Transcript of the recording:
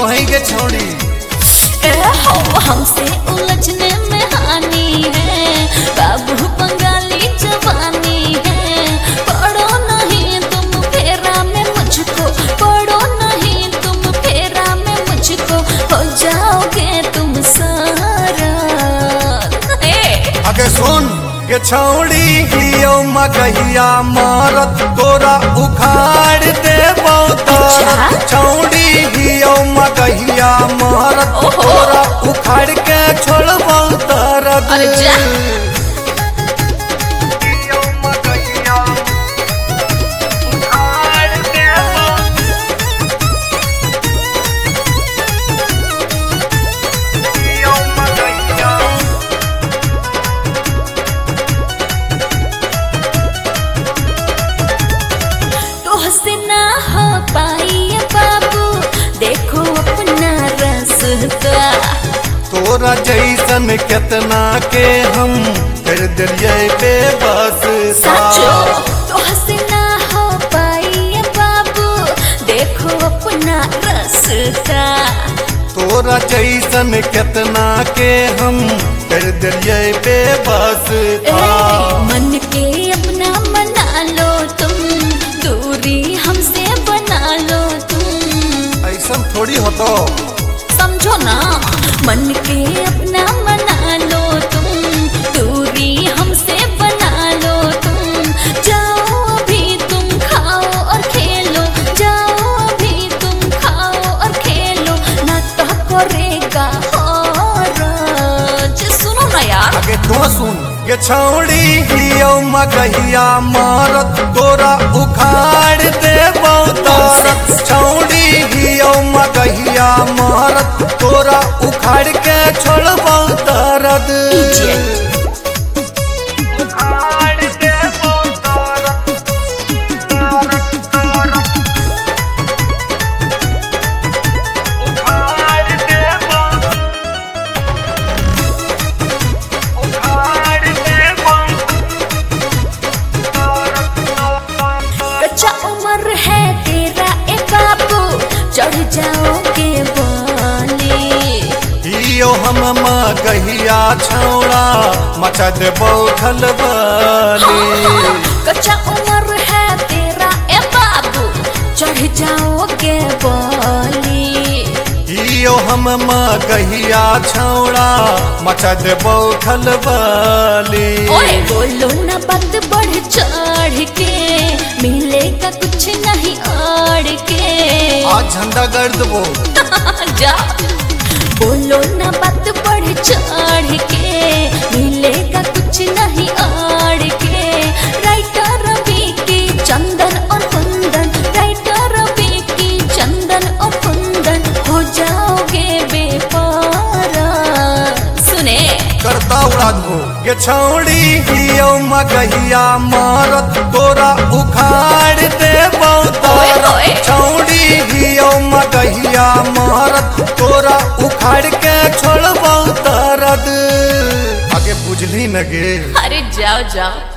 कहीं के छोड़ी हमसे उलझने में हानि है, बाबू बंगाली जवानी है। पढ़ो नहीं तुम फेरा में मुझको, पढ़ो नहीं तुम फेरा में मुझको, हो जाओगे तुम सारा। आगे सुन के छौड़ी हियो मगहिया मारत तोरा उखाड़ दे बहुत। छौड़ी हियो मगहिया मारत तोरा उखाड़ के छोड़बो तरद। से ना हो पाई बाबू, देखो अपना रास्ता। तोरा जैसन कितना के हम कर दिए बेबस। तो से ना हो पाई बाबू, देखो अपना रास्ता। तोरा जैसन कितना के हम कर दिए बेबस। मन के अपना मना लो तुम, दूरी हमसे बना लो तुम। ऐसा थोड़ी होतो, समझो ना। मन के अपना मना लो तुम, दूरी हमसे बना लो तुम। जाओ अभी तुम खाओ और खेलो, जाओ अभी तुम खाओ और खेलो, ना तो करेगा हरज। सुनो ना यार, आगे तो सुन ये छौड़ी हियो मगहिया मारत तोरा उखाड़ दे बहुत। छौड़ी हियो मगहिया मारत तोरा उखाड़ के छोड़बो तरद। है तेरा ए बाबू, चढ़ जाओगे बाली। हियो हम मगहिया छौड़ा मचा देबो खलबली। कच्चा उम्र है तेरा ए बाबू, चढ़ जाओगे बाली। हियो हम मगहिया छौड़ा मचा देबो खलबली। ओए बोलो ना बात बढ़ चढ़ के, मिलेगा कुछ नहीं अड़ के। आज झंडा गर्द वो जा बोलो ना बात बढ़ चढ़ के, मिलेगा कुछ नहीं अड़ के। राइटर रवि की चंदन और कुंदन, राइटर रवि की चंदन और कुंदन, हो जाओगे बेपारा। सुने करता उड़ा दो ये छौड़ी हियो मगहिया मारत तोरा उखाड़ दे बहुत। छौड़ी हियो मगहिया मारत तोरा उखाड़ के छोड़बो तरद। आगे बुझली न गे। अरे जाओ जाओ।